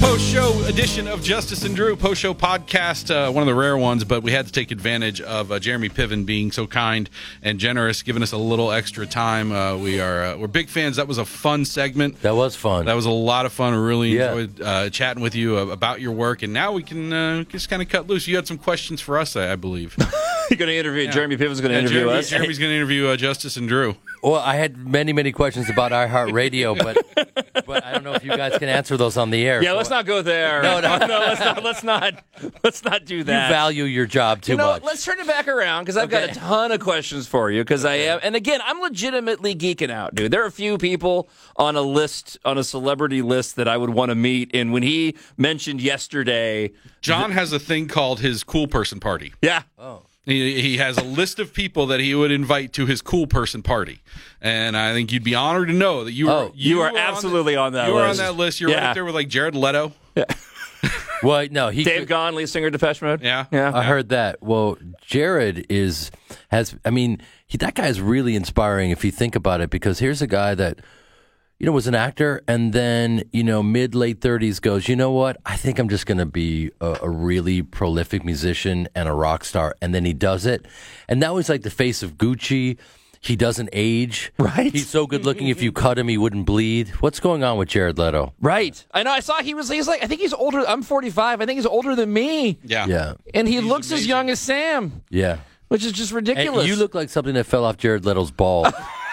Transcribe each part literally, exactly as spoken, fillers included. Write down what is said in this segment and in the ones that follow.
Post-show edition of Justice and Drew, post-show podcast, uh, one of the rare ones, but we had to take advantage of uh, Jeremy Piven being so kind and generous, giving us a little extra time. Uh, we are uh, we're big fans. That was a fun segment. That was fun. That was a lot of fun. We really Yeah. enjoyed uh, chatting with you uh, about your work, and now we can uh, just kind of cut loose. You had some questions for us, I, I believe. You're going to interview Yeah. Jeremy Piven's going to Yeah, interview Jeremy, us. Jeremy's going to interview uh, Justice and Drew. Well, I had many, many questions about iHeartRadio, but but I don't know if you guys can answer those on the air. Yeah, so let's not go there. No, no. no, let's not. Let's not. Let's not do You that. value your job too You know, much. let's turn it back around because I've Okay. got a ton of questions for you. Because I am, and again, I'm legitimately geeking out, dude. There are a few people on a list, on a celebrity list, that I would want to meet. And when he mentioned yesterday, John has a thing called his cool person party. yeah, Oh. He, he has a list of people that he would invite to his cool person party, and I think you'd be honored to know that you Oh, were you are were absolutely on, the, that you list. were on that list. You're Yeah. right there with like Jared Leto. Well, no, he. Dave Gahan, lead singer, Depeche Mode. Yeah. yeah. I heard that. Well, Jared is has. I mean, he, that guy is really inspiring if you think about it. Because here's a guy that, you know, was an actor, and then you know, mid late thirties goes, you know what? I think I'm just going to be a, a really prolific musician and a rock star, and then he does it, and now he's like the face of Gucci. He doesn't age. Right. He's so good looking. If you cut him, he wouldn't bleed. What's going on with Jared Leto? Right. I know. I saw he was. He's like. I think he's older. I'm forty-five. I think he's older than me. Yeah. Yeah, And he He's looks as amazing. young as Sam, yeah. which is just And ridiculous. you look like something that fell off Jared Leto's ball.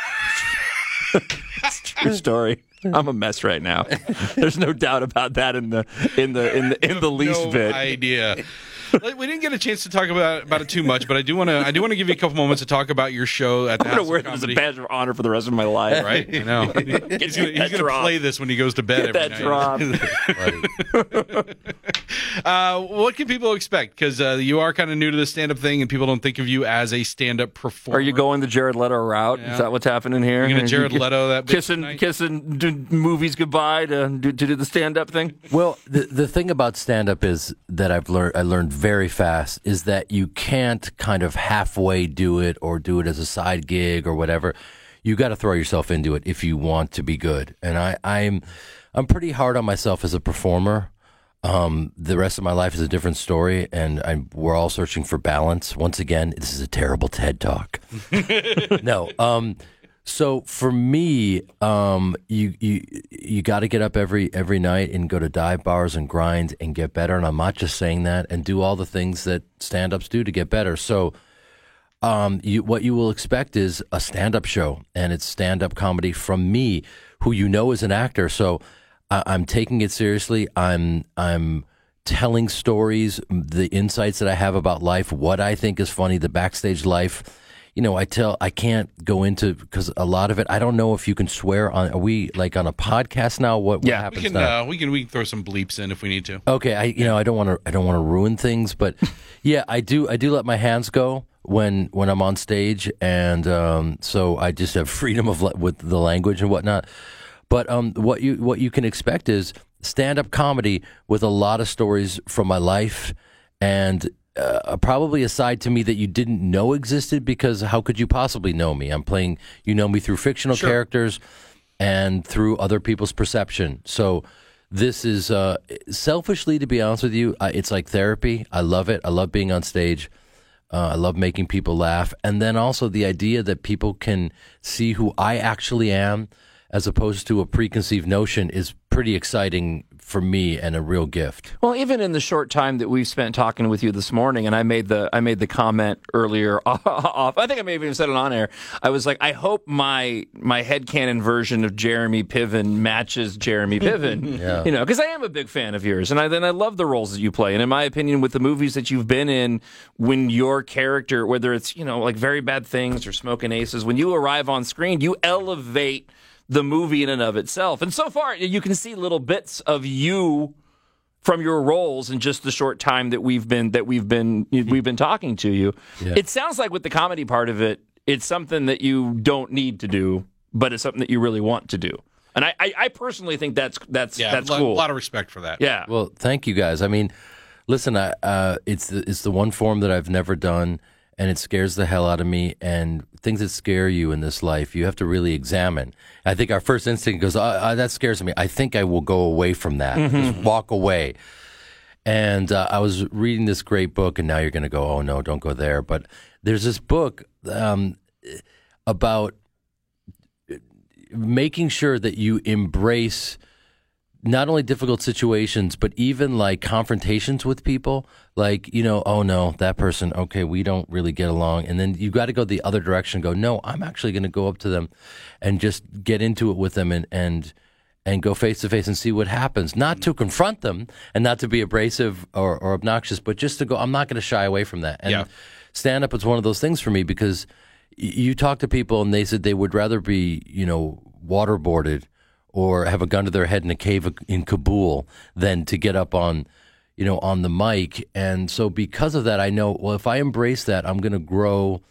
True story. I'm a mess right now. There's no doubt about that in the in the in the in the least no bit. idea. Like, we didn't get a chance to talk about about it too much, but I do want to. I do want to give you a couple moments to talk about your show at the I'm gonna House wear of this as a Comedy. badge of honor for the rest of my life. Right? I know. He's gonna, he's that gonna drop. play this when he goes to bed Get every that night. drop. Right. Uh, what can people expect? Because uh, you are kind of new to the stand-up thing, and people don't think of you as a stand-up performer. Are you going the Jared Leto route? Yeah. Is that what's happening here? You're gonna Jared You- Leto that bitch kissing tonight? kissing do movies goodbye to do, to do the stand up thing? Well, the the thing about stand up is that I've learned I learned very fast is that you can't kind of halfway do it or do it as a side gig or whatever. You got to throw yourself into it if you want to be good. And I I'm I'm pretty hard on myself as a performer. Um, the rest of my life is a different story, and I'm, we're all searching for balance. Once again, this is a terrible TED talk. No. Um, so for me, um, you you you got to get up every every night and go to dive bars and grind and get better. And I'm not just saying that, and do all the things that stand-ups do to get better. So, um, you, what you will expect is a stand-up show, and it's stand-up comedy from me, who you know is an actor. So, I, I'm taking it seriously. I'm I'm telling stories, the insights that I have about life, what I think is funny, the backstage life. You know, I tell, I can't go into, because a lot of it, I don't know if you can swear on, are we like on a podcast now? What, what Yeah. We happens can now? uh, we can we can throw some bleeps in if we need to. Okay, I you know I don't want to I don't want to ruin things, but yeah, I do I do let my hands go when when I'm on stage, and um, so I just have freedom of le- with the language and whatnot. But um, what you what you can expect is stand up comedy with a lot of stories from my life, and uh, probably a side to me that you didn't know existed, because how could you possibly know me? I'm playing you know me through fictional Sure. characters and through other people's perception. So. This is uh, selfishly, to be honest with you, uh, it's like therapy. I love it. I love being on stage. Uh, I love making people laugh. And then also the idea that people can see who I actually am as opposed to a preconceived notion is pretty exciting for me and a real gift. Well, even in the short time that we've spent talking with you this morning, and I made the I made the comment earlier off. I think I may have even said it on air. I was like, I hope my my headcanon version of Jeremy Piven matches Jeremy Piven. Yeah. You know, because I am a big fan of yours, and I then I love the roles that you play. And in my opinion, with the movies that you've been in, when your character, whether it's you know like Very Bad Things or Smoking Aces, when you arrive on screen, you elevate the movie in and of itself. And so far, you can see little bits of you from your roles in just the short time that we've been that we've been we've been talking to you. Yeah. It sounds like with the comedy part of it, it's something that you don't need to do, but it's something that you really want to do. And I, I, I personally think that's that's Yeah, that's a lot, cool. lot of respect for that. yeah. Well, thank you guys. I mean, listen, I, uh, it's the, it's the one form that I've never done, and it scares the hell out of me. And things that scare you in this life, you have to really examine. I think our first instinct goes, uh, uh, that scares me. I think I will go away from that. Mm-hmm. Just walk away. And uh, I was reading this great book, and now you're going to go, oh, no, don't go there. But there's this book um, about making sure that you embrace not only difficult situations, but even like confrontations with people. Like, you know, oh, no, that person, okay, we don't really get along. And then you got to go the other direction and go, no, I'm actually going to go up to them and just get into it with them and and and go face to face and see what happens. Not to confront them and not to be abrasive or, or obnoxious, but just to go, I'm not going to shy away from that. And yeah. stand up is one of those things for me because y- you talk to people and they said they would rather be, you know, waterboarded or have a gun to their head in a cave in Kabul than to get up on, you know, on the mic. And so because of that, I know, well, if I embrace that, I'm going to grow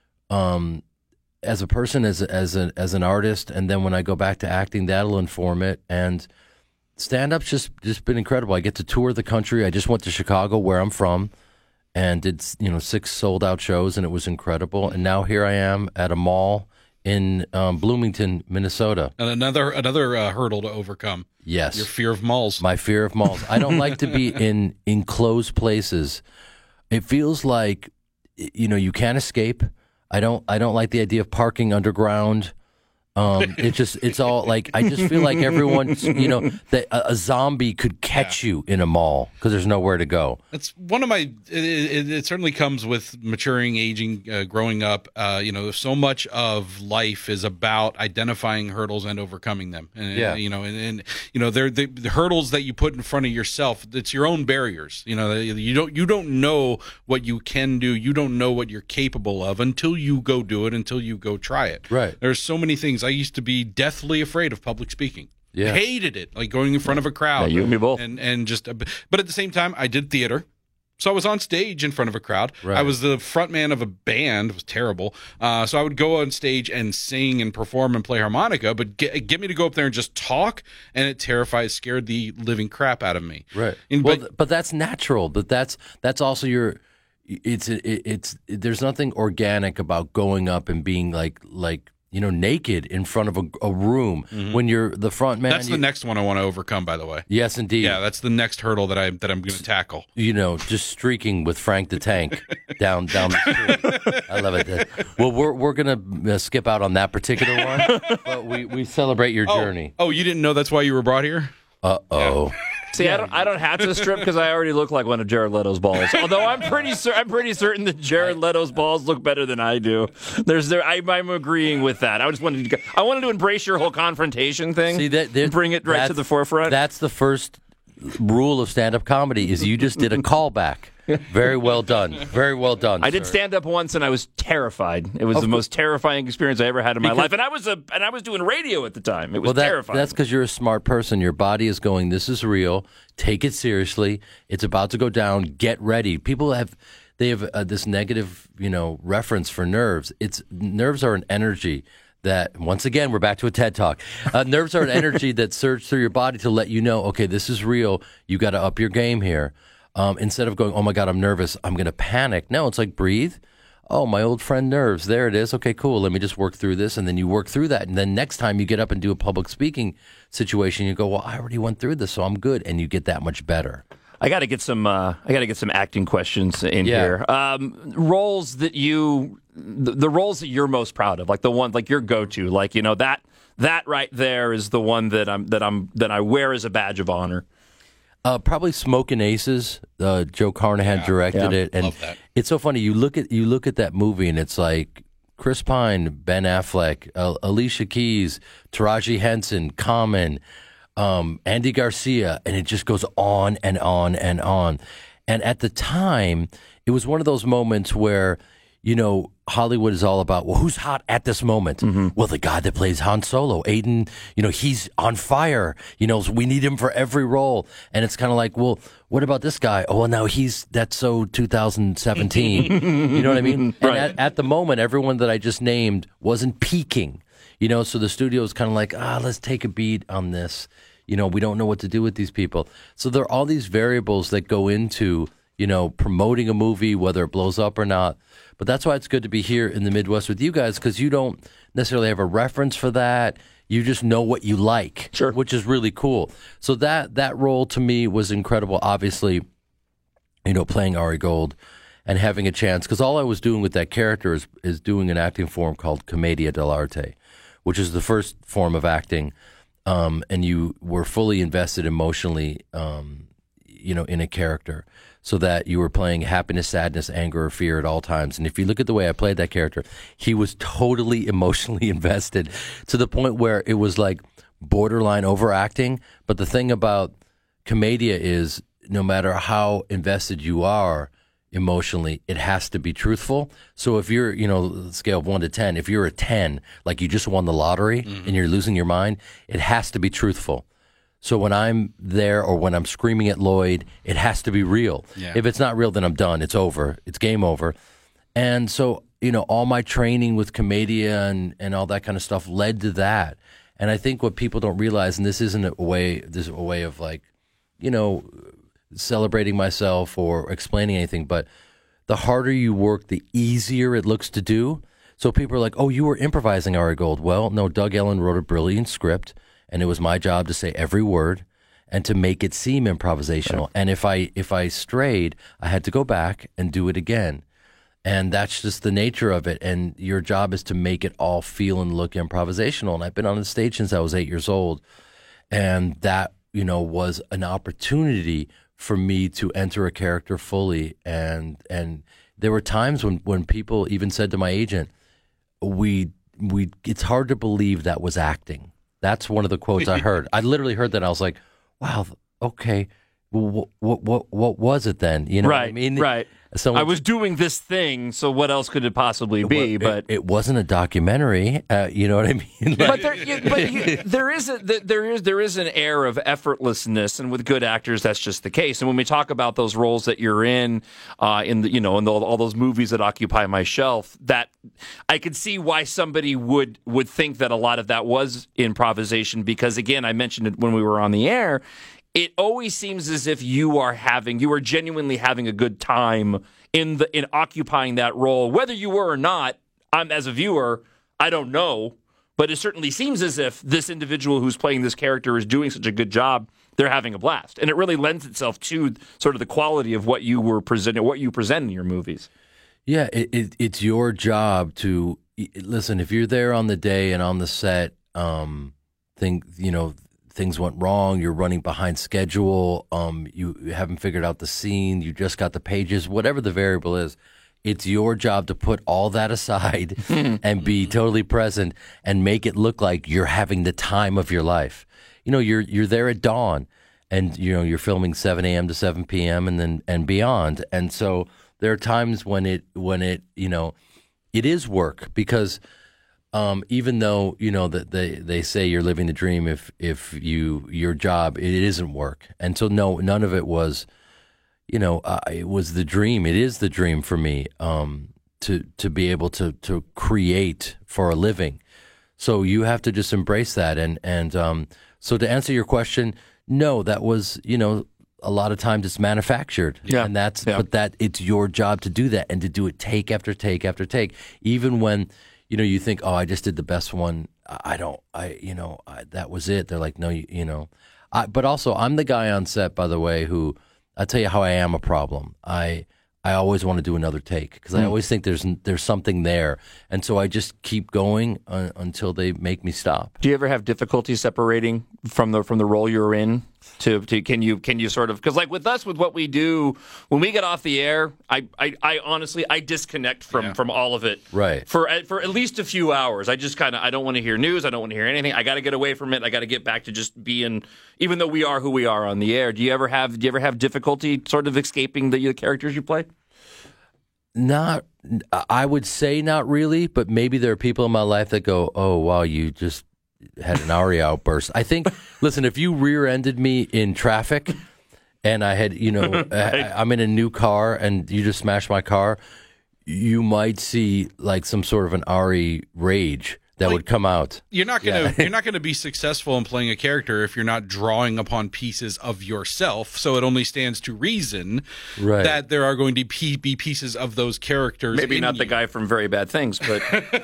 um, as a person, as a, as a, as an artist, and then when I go back to acting, that'll inform it. And stand-up's just just been incredible. I get to tour the country. I just went to Chicago, where I'm from, and did you know six sold-out shows, and it was incredible. And now here I am at a mall in um, Bloomington, Minnesota. And another another uh, hurdle to overcome. Yes, your fear of malls. My fear of malls. I don't like to be in enclosed places. It feels like you know you can't escape. I don't. I don't like the idea of parking underground. Um, it just. It's all like. I just feel like everyone. You know, that a, a zombie could catch yeah. you in a mall because there's nowhere to go. That's one of my. It, it, it certainly comes with maturing, aging, uh, growing up. Uh, you know, so much of life is about identifying hurdles and overcoming them. And, yeah. You know, and, and you know, they're the, the hurdles that you put in front of yourself. It's your own barriers. You know, you don't. You don't know what you can do. You don't know what you're capable of until you go do it. Until you go try it. Right. There's so many things. I used to be deathly afraid of public speaking. Yeah. Hated it, like going in front of a crowd. Yeah, you and me both. And and just, but at the same time, I did theater, so I was on stage in front of a crowd. Right. I was the front man of a band. It was terrible. Uh, so I would go on stage and sing and perform and play harmonica. But get, get me to go up there and just talk, and it terrified, scared the living crap out of me. Right. And, well, but, but that's natural. But that's that's also your. It's it, it's there's nothing organic about going up and being like like. you know, naked in front of a, a room mm-hmm. when you're the front man. That's the you, next one I want to overcome, by the way. Yes, indeed. Yeah, that's the next hurdle that I that I'm going to tackle. You know, just streaking with Frank the Tank down down the street. I love it. Well, we're we're going to uh, skip out on that particular one, but we, we celebrate your oh, journey. Oh, you didn't know that's why you were brought here? Uh oh. Yeah. See, yeah. I don't. I don't have to strip because I already look like one of Jared Leto's balls. Although I'm pretty, cer- I'm pretty certain that Jared Leto's balls look better than I do. There's there. I, I'm agreeing with that. I just wanted to. I wanted to embrace your whole confrontation thing. See that? And bring it right to the forefront. That's the first rule of stand-up comedy: is you just did a callback. Very well done. Very well done. I did sir. stand up once, and I was terrified. It was of the course. most terrifying experience I ever had in my because, life. And I was a and I was doing radio at the time. It was well, that, terrifying. That's because you're a smart person. Your body is going, this is real. Take it seriously. It's about to go down. Get ready. People have they have uh, this negative, you know, reference for nerves. It's nerves are an energy that, once again, we're back to a TED Talk. Uh, nerves are an energy that surge through your body to let you know, okay, this is real. You got to up your game here. Um, instead of going, oh my God, I'm nervous, I'm going to panic. No, it's like breathe. Oh, my old friend nerves. There it is. Okay, cool. Let me just work through this. And then you work through that. And then next time you get up and do a public speaking situation, you go, well, I already went through this, so I'm good. And you get that much better. I got to get some. Uh, I got to get some acting questions in Yeah. here. Um, roles that you, the, the roles that you're most proud of, like the one, like your go-to, like you know that that right there is the one that I'm that I'm that I wear as a badge of honor. Uh, probably Smokin' Aces. Uh, Joe Carnahan Yeah. directed Yeah. it, and Love that. it's so funny. You look at you look at that movie, and it's like Chris Pine, Ben Affleck, uh, Alicia Keys, Taraji Henson, Common, um, Andy Garcia, and it just goes on and on and on. And at the time, it was one of those moments where, you know, Hollywood is all about, well, who's hot at this moment? Mm-hmm. Well, the guy that plays Han Solo, Aiden, you know, he's on fire. You know, we need him for every role. And it's kind of like, well, what about this guy? Oh, well, now he's, that's so two thousand seventeen. You know what I mean? And Right. at, at the moment, everyone that I just named wasn't peaking. You know, so the studio is kind of like, ah, let's take a beat on this. You know, we don't know what to do with these people. So there are all these variables that go into you know, promoting a movie, whether it blows up or not. But that's why it's good to be here in the Midwest with you guys, because you don't necessarily have a reference for that. You just know what you like, sure. which is really cool. So that that role to me was incredible. Obviously, you know, playing Ari Gold and having a chance, because all I was doing with that character is is doing an acting form called Commedia dell'arte, which is the first form of acting, um, and you were fully invested emotionally, um, you know, in a character, so that you were playing happiness, sadness, anger, or fear at all times. And if you look at the way I played that character, he was totally emotionally invested to the point where it was like borderline overacting. But the thing about Commedia is, no matter how invested you are emotionally, it has to be truthful. So if you're, you know, scale of one to ten, if you're a ten, like you just won the lottery mm-hmm. and you're losing your mind, it has to be truthful. So when I'm there or when I'm screaming at Lloyd, it has to be real. Yeah. If it's not real, then I'm done. It's over. It's game over. And so, you know, all my training with Commedia and, and all that kind of stuff led to that. And I think what people don't realize, and this isn't a way, this is a way of like, you know, celebrating myself or explaining anything, but the harder you work, the easier it looks to do. So people are like, oh, you were improvising, Ari Gold. Well, no, Doug Ellen wrote a brilliant script, and it was my job to say every word and to make it seem improvisational. Right. And if I if I strayed, I had to go back and do it again. And that's just the nature of it. And your job is to make it all feel and look improvisational. And I've been on the stage since I was eight years old. And that, you know, was an opportunity for me to enter a character fully. And and there were times when, when people even said to my agent, we we it's hard to believe that was acting. That's one of the quotes I heard. I literally heard that. And I was like, wow, okay. Well, what what what was it then? You know right, what I mean? Right. So I was doing this thing, so what else could it possibly be? It, but it wasn't a documentary. Uh, you know what I mean? Like, but there, you, but you, there is a there is there is an air of effortlessness, and with good actors, that's just the case. And when we talk about those roles that you're in, uh, in the you know, in the, all those movies that occupy my shelf, that I could see why somebody would would think that a lot of that was improvisation, because again, I mentioned it when we were on the air. It always seems as if you are having, you are genuinely having a good time in the in occupying that role, whether you were or not. I'm as a viewer, I don't know, but it certainly seems as if this individual who's playing this character is doing such a good job. They're having a blast, and it really lends itself to sort of the quality of what you were presenting, what you present in your movies. Yeah, it, it, it's your job to listen. If you're there on the day and on the set, um, think you know. things went wrong, you're running behind schedule, um, you haven't figured out the scene, you just got the pages, whatever the variable is, it's your job to put all that aside and be totally present and make it look like you're having the time of your life. You know, you're you're there at dawn, and you know you're filming seven a.m. to seven p.m. and then and beyond. And so there are times when it when it you know it is work, because Um, even though, you know, that they, they say you're living the dream, if if you your job, it isn't work. And so, no, none of it was, you know, uh, it was the dream. It is the dream for me, um, to to be able to to create for a living. So you have to just embrace that. And, and um, so to answer your question, no, that was, you know, a lot of times it's manufactured. Yeah. And that's, yeah. but that it's your job to do that and to do it take after take after take, even when, you know, you think, oh, I just did the best one. I don't, I, you know, I, that was it. They're like, no, you, you know. I, but also, I'm the guy on set, by the way, who, I'll tell you how I am a problem. I I always want to do another take, because mm. I always think there's there's something there. And so I just keep going uh, until they make me stop. Do you ever have difficulty separating from the from the role you're in? To, to can you can you sort of, because like with us, with what we do, when we get off the air, I I, I honestly I disconnect from, yeah. from all of it, right? For for at least a few hours. I just kind of I don't want to hear news. I don't want to hear anything. I got to get away from it. I got to get back to just being, even though we are who we are on the air. Do you ever have do you ever have difficulty sort of escaping the, the characters you play? Not, I would say not really, but maybe there are people in my life that go, oh wow, you just had an Ari outburst. I think, listen, if you rear-ended me in traffic and I had, you know, right. I, I'm in a new car and you just smashed my car, you might see like some sort of an Ari rage that Like, would come out. You're not gonna Yeah. you're not gonna be successful in playing a character if you're not drawing upon pieces of yourself. So it only stands to reason Right. that there are going to be be pieces of those characters. Maybe in not the you. guy from Very Bad Things, but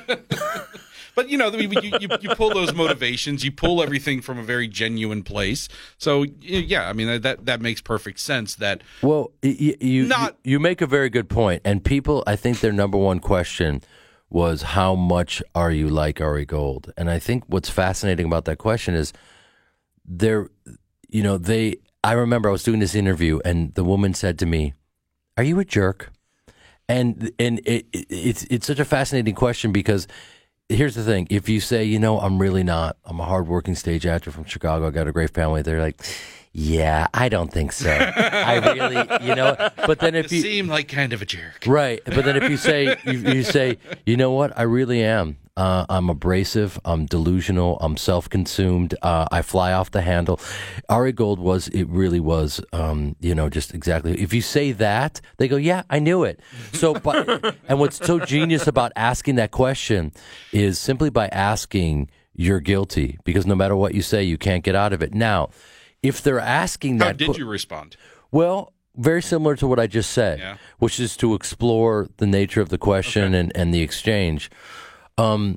But you know, you, you, you pull those motivations, you pull everything from a very genuine place. So yeah, I mean that that makes perfect sense. That Well, you you, Not- you you make a very good point, and people, I think their number one question was how much are you like Ari Gold, and I think what's fascinating about that question is they're, you know, they. I remember I was doing this interview, and the woman said to me, "Are you a jerk?" And and it, it, it's it's such a fascinating question because. Here's the thing. If you say, you know, I'm really not, I'm a hardworking stage actor from Chicago, I got a great family, they're like, yeah, I don't think so. I really, you know, but then if you you, seem like kind of a jerk. right, but then if you say, you, you say, you know what, I really am. Uh, I'm abrasive, I'm delusional, I'm self-consumed, uh, I fly off the handle. Ari Gold was, it really was, um, you know, just exactly. If you say that, they go, yeah, I knew it. So, but, and what's so genius about asking that question is simply by asking, you're guilty, because no matter what you say, you can't get out of it. Now, if they're asking that, How did que- you respond? well, very similar to what I just said, Yeah. which is to explore the nature of the question Okay. and, and the exchange. Um,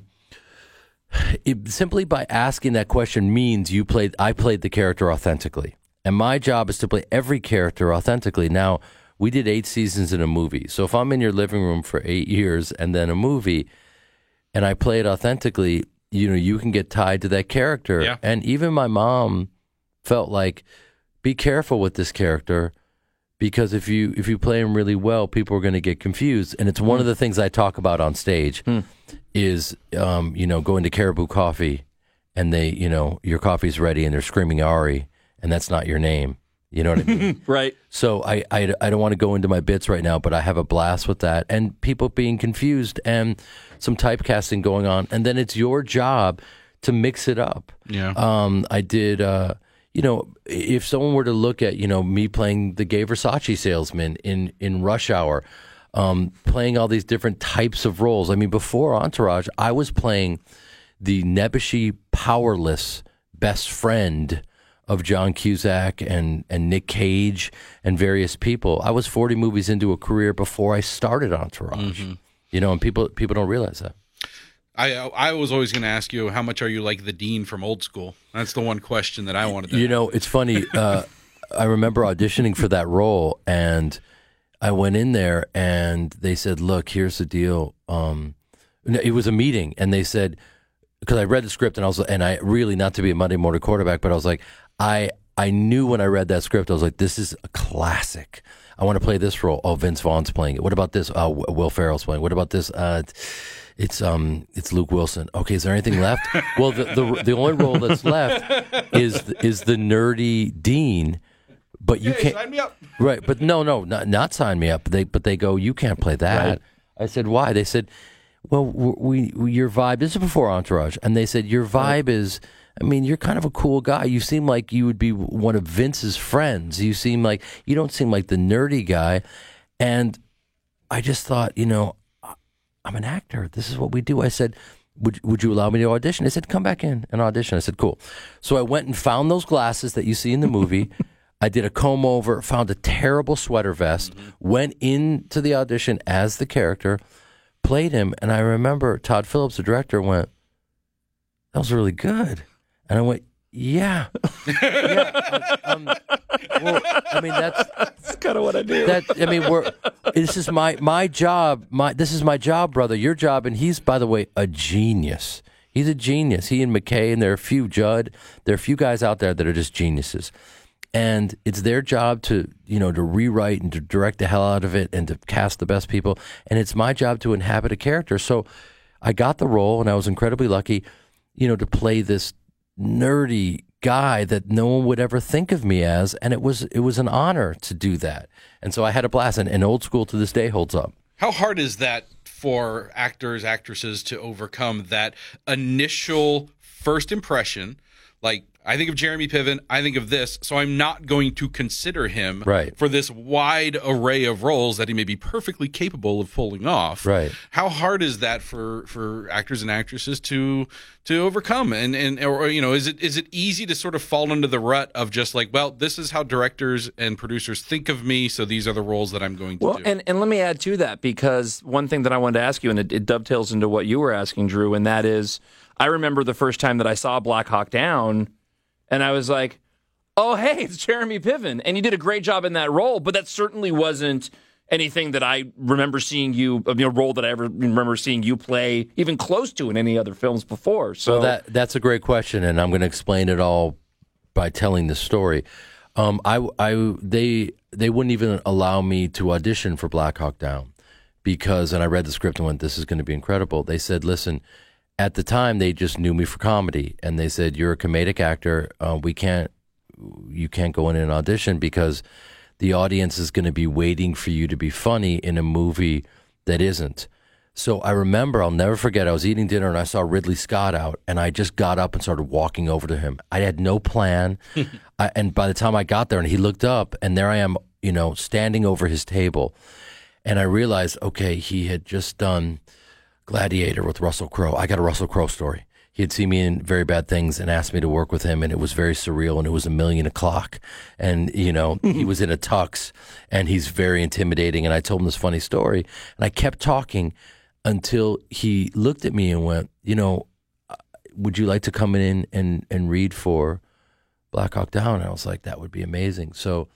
it, simply by asking that question means you played. I played the character authentically, and my job is to play every character authentically. Now, we did eight seasons in a movie, so if I'm in your living room for eight years and then a movie, and I play it authentically, you know, you can get tied to that character. Yeah. And even my mom felt like, be careful with this character. Because if you if you play him really well, people are going to get confused, and it's one of the things I talk about on stage. Is um, you know, going to Caribou Coffee, and they, you know, your coffee's ready, and they're screaming Ari, and that's not your name. You know what I mean? right. So I, I I don't want to go into my bits right now, but I have a blast with that, and people being confused, and some typecasting going on, and then it's your job to mix it up. Yeah. Um, I did. Uh, You know, if someone were to look at, you know, me playing the gay Versace salesman in, in Rush Hour, um, playing all these different types of roles. I mean, before Entourage, I was playing the nebbishy, powerless best friend of John Cusack and, and Nick Cage and various people. I was forty movies into a career before I started Entourage. Mm-hmm. You know, and people people don't realize that. I I was always going to ask you, how much are you like the Dean from Old School? That's the one question that I wanted to You ask. know, it's funny. Uh, I remember auditioning for that role, and I went in there, and they said, "Look, here's the deal." Um, no, it was a meeting, and they said, because I read the script, and I was, and I really, not to be a Monday morning quarterback, but I was like, I I knew when I read that script, I was like, this is a classic. I want to play this role. Oh, Vince Vaughn's playing it. What about this? Uh, Will Ferrell's playing. What about this? Uh, It's um, it's Luke Wilson. Okay, is there anything left? Well, the the, the only role that's left is is the nerdy Dean, but you Hey, can't. sign me up. Right, but no, no, not, not sign me up. They but they go, you can't play that. Right. I said, why? They said, well, we, we your vibe. This is before Entourage, and they said your vibe is. I mean, you're kind of a cool guy. You seem like you would be one of Vince's friends. You seem like you don't seem like the nerdy guy, and I just thought, you know. I'm an actor. This is what we do. I said, would, would you allow me to audition? They said, come back in and audition. I said, cool. So I went and found those glasses that you see in the movie. I did a comb over, found a terrible sweater vest, mm-hmm. went into the audition as the character, played him. And I remember Todd Phillips, the director, went, that was really good. And I went, yeah. yeah. Um, well, I mean, that's, That's kind of what I do. that I mean, we're this is my my job. My this is my job, brother. Your job, and he's, by the way, a genius. He's a genius. He and McKay, and there are a few Judd. There are a few guys out there that are just geniuses, and it's their job to you know to rewrite and to direct the hell out of it and to cast the best people. And it's my job to inhabit a character. So I got the role, and I was incredibly lucky, you know, to play this nerdy guy that no one would ever think of me as, and it was it was an honor to do that. And so I had a blast, and, and Old School to this day holds up. How hard is that for actors, actresses to overcome that initial first impression? Like, I think of Jeremy Piven, I think of this, so I'm not going to consider him Right. for this wide array of roles that he may be perfectly capable of pulling off. Right. How hard is that for, for actors and actresses to to overcome? And and or you know, is it is it easy to sort of fall into the rut of just like, well, this is how directors and producers think of me, so these are the roles that I'm going to Well, do. and, and let me add to that, because one thing that I wanted to ask you, and it, it dovetails into what you were asking, Drew, and that is, I remember the first time that I saw Black Hawk Down, and I was like, oh, hey, it's Jeremy Piven. And you did a great job in that role, but that certainly wasn't anything that I remember seeing you, I mean, a role that I ever remember seeing you play even close to in any other films before. So Well, that that's a great question, and I'm going to explain it all by telling the story. Um, I, I, they, they wouldn't even allow me to audition for Black Hawk Down because, and I read the script and went, this is going to be incredible. They said, listen, at the time they just knew me for comedy, and they said, you're a comedic actor. Uh, we can't, you can't go in and audition because the audience is going to be waiting for you to be funny in a movie that isn't. So I remember, I'll never forget, I was eating dinner and I saw Ridley Scott out, and I just got up and started walking over to him. I had no plan. I, and by the time I got there and he looked up, and there I am, you know, standing over his table. And I realized, okay, he had just done Gladiator with Russell Crowe. I got a Russell Crowe story. He had seen me in Very Bad Things and asked me to work with him, and it was very surreal, and it was a million o'clock. And, you know, he was in a tux, and he's very intimidating. And I told him this funny story, and I kept talking until he looked at me and went, you know, would you like to come in and, and read for Black Hawk Down? And I was like, that would be amazing. So,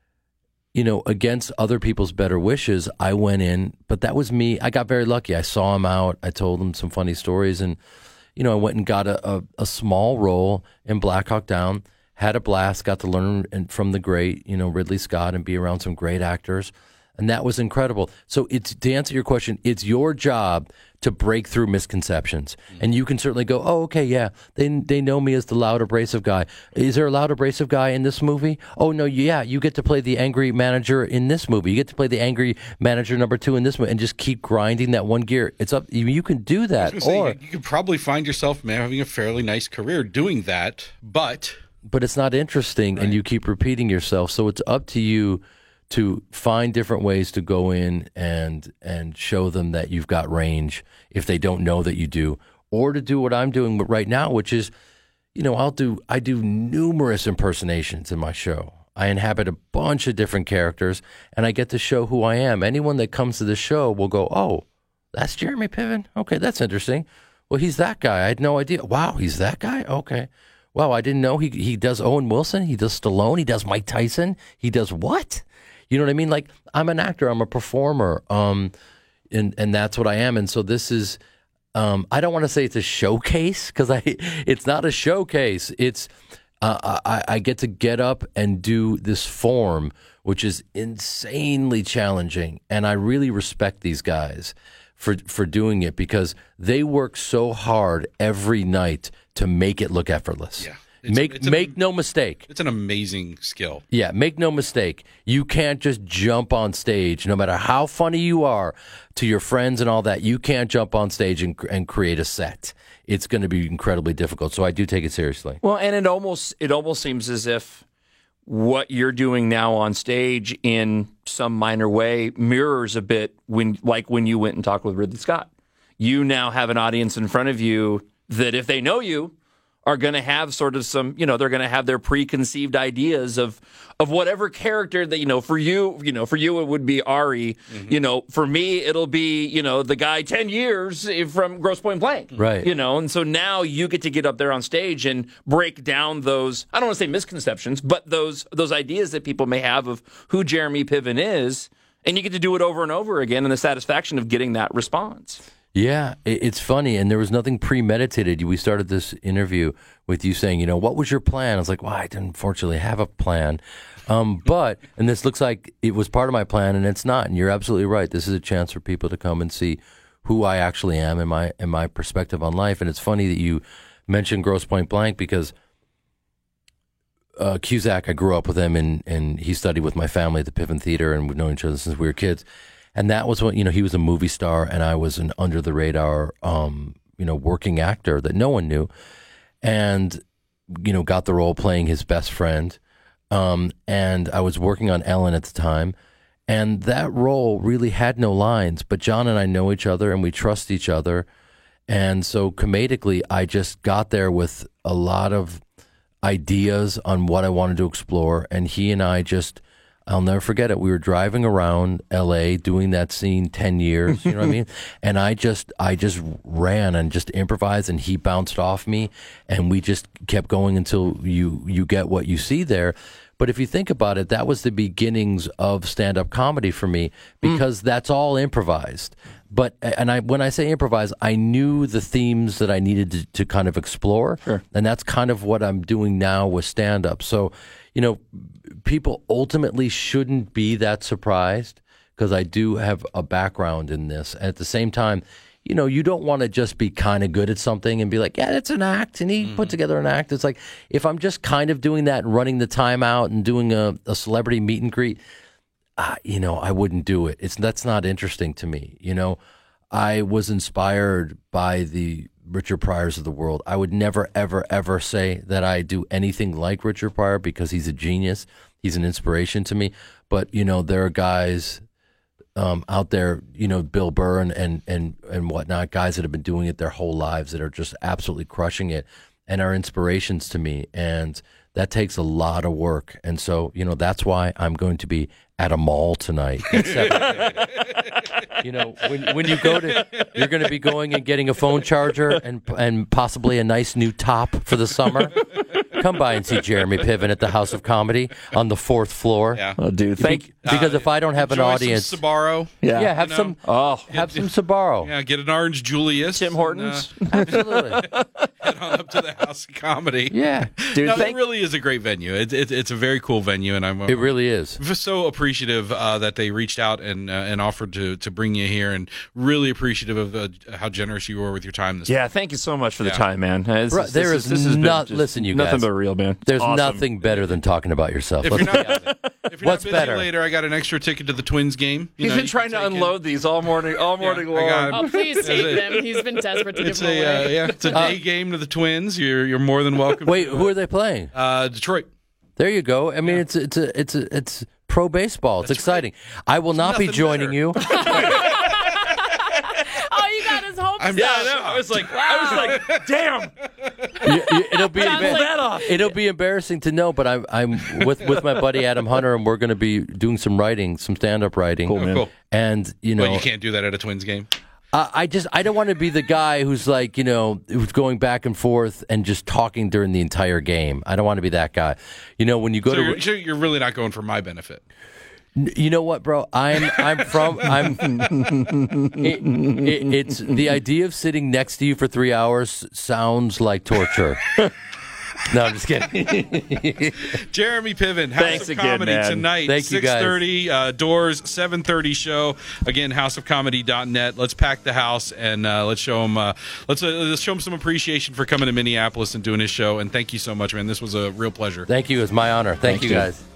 you know, against other people's better wishes, I went in, but that was me. I got very lucky. I saw him out. I told him some funny stories, and, you know, I went and got a, a, a small role in Black Hawk Down, had a blast, got to learn from the great, you know, Ridley Scott and be around some great actors. And that was incredible. So it's, to answer your question, it's your job to break through misconceptions. And you can certainly go, oh, okay, yeah, they they know me as the loud, abrasive guy. Is there a loud, abrasive guy in this movie? Oh, no, yeah, you get to play the angry manager in this movie. You get to play the angry manager number two in this movie, and just keep grinding that one gear. It's up. You, you can do that. I was gonna Or say, you could probably find yourself man, having a fairly nice career doing that, but but it's not interesting, Right. and you keep repeating yourself. So it's up to you to find different ways to go in and and show them that you've got range if they don't know that you do, or to do what I'm doing right now, which is, you know, I'll do I do numerous impersonations in my show. I inhabit a bunch of different characters, and I get to show who I am. Anyone that comes to the show will go, oh, that's Jeremy Piven? Okay, that's interesting. Well, he's that guy. I had no idea. Wow, he's that guy? Okay. Wow, I didn't know he he does Owen Wilson. He does Stallone. He does Mike Tyson. He does what? You know what I mean? Like, I'm an actor. I'm a performer. Um, and and that's what I am. And so this is, um, I don't want to say it's a showcase, because I it's not a showcase. It's uh, I, I get to get up and do this form, which is insanely challenging. And I really respect these guys for for doing it, because they work so hard every night to make it look effortless. Yeah. It's- make it's a- make no mistake. it's an amazing skill. Yeah, make no mistake. You can't just jump on stage, no matter how funny you are to your friends and all that. You can't jump on stage and, and create a set. It's going to be incredibly difficult. So I do take it seriously. Well, and it almost it almost seems as if what you're doing now on stage in some minor way mirrors a bit when like when you went and talked with Ridley Scott. You now have an audience in front of you that, if they know you, are going to have sort of some, you know, they're going to have their preconceived ideas of of whatever character that, you know, for you, you know, for you it would be Ari. Mm-hmm. You know, for me it'll be, you know, the guy ten years from Grosse Pointe Blank. Right. You know, and so now you get to get up there on stage and break down those, I don't want to say misconceptions, but those those ideas that people may have of who Jeremy Piven is, and you get to do it over and over again, and the satisfaction of getting that response. Yeah, it, it's funny, and there was nothing premeditated. We started this interview with you saying, you know, what was your plan? I was like, well, I didn't unfortunately have a plan. Um, but, and this looks like it was part of my plan, and it's not. And you're absolutely right. This is a chance for people to come and see who I actually am and my, and my perspective on life. And it's funny that you mentioned Grosse Pointe Blank, because uh, Cusack, I grew up with him, and, and he studied with my family at the Piven Theater, and we've known each other since we were kids. And that was when, you know, he was a movie star, and I was an under the radar, um, you know, working actor that no one knew. And you know, got the role playing his best friend. Um, and I was working on Ellen at the time. And that role really had no lines, but John and I know each other and we trust each other. And so comedically, I just got there with a lot of ideas on what I wanted to explore. And he and I just, I'll never forget it. We were driving around L A doing that scene ten years, you know what I mean? And I just, I just ran and just improvised, and he bounced off me, and we just kept going until you, you get what you see there. But if you think about it, that was the beginnings of stand-up comedy for me, because mm. that's all improvised. But and I when I say improvise, I knew the themes that I needed to, to kind of explore, sure. and that's kind of what I'm doing now with stand-up. So, you know, people ultimately shouldn't be that surprised, because I do have a background in this. At the same time, you know, you don't want to just be kind of good at something and be like, yeah, it's an act, and he mm. put together an act. It's like, if I'm just kind of doing that and running the time out and doing a, a celebrity meet and greet, uh, you know, I wouldn't do it. It's that's not interesting to me. You know, I was inspired by the Richard Pryors of the world. I would never, ever, ever say that I do anything like Richard Pryor, because he's a genius. He's an inspiration to me. But, you know, there are guys Um, out there, you know, Bill Burr and, and, and, and whatnot, guys that have been doing it their whole lives that are just absolutely crushing it and are inspirations to me. And that takes a lot of work. And so, you know, that's why I'm going to be at a mall tonight. You know, when when you go to, you're going to be going and getting a phone charger and and possibly a nice new top for the summer. Come by and see Jeremy Piven at the House of Comedy on the fourth floor. Yeah. Oh, dude, thank Be- because uh, if I don't have an audience, some Sbarro. Yeah, yeah, have you know? some. Oh, have some Sbarro. Yeah, get an orange Julius. Tim Hortons. And, uh, Absolutely. head on up to the House of Comedy. Yeah, dude, no, thank- it really is a great venue. It, it, it's a very cool venue, and I'm uh, it really is. so appreciative uh, that they reached out and uh, and offered to to bring you here, and really appreciative of uh, how generous you were with your time this Yeah, thank you so much for the Yeah. time, man. Uh, this Bro, is- there this is this has been not- just listen, you nothing guys. but real, man. There's Awesome. nothing better than talking about yourself. If Let's you're be not, honest. if you're What's not busy better? later, I got an extra ticket to the Twins game. You He's know, been you trying can to take unload these all morning, all morning I long. got Oh, please take them. He's been desperate to it. give It's them a away. uh, yeah, it's a day game to the Twins. You're you're more than welcome. Wait, to who are they playing? Uh, Detroit. There you go. I mean, it's it's a, it's a, it's pro baseball. It's exciting. I will not be nothing joining better. you. Oh, you got his hopes I'm Yeah, up. I know. I was like, I was like, damn. You- you- it'll be Sounds embar- like- that off. it'll be embarrassing to know, but I'm I'm with with my buddy Adam Hunter, and we're going to be doing some writing, some stand up writing. Cool, Oh, man. cool. And you know, Well, you can't do that at a Twins game. Uh, I just I don't want to be the guy who's like, you know, who's going back and forth and just talking during the entire game. I don't want to be that guy. You know, when you go So to you're, so you're really not going for my benefit. you know what, bro? I'm I'm from I'm it, it, it's the idea of sitting next to you for three hours sounds like torture. No, I'm just kidding. Jeremy Piven, House Thanks of again, Comedy man. tonight, Thank you, guys. six thirty, uh, doors, seven thirty show. Again, house of comedy dot net. Let's pack the house and uh, let's show him uh, let's, uh, let's show him some appreciation for coming to Minneapolis and doing his show. And thank you so much, man. This was a real pleasure. Thank you. It's my honor. Thank Thanks, you, dude. guys.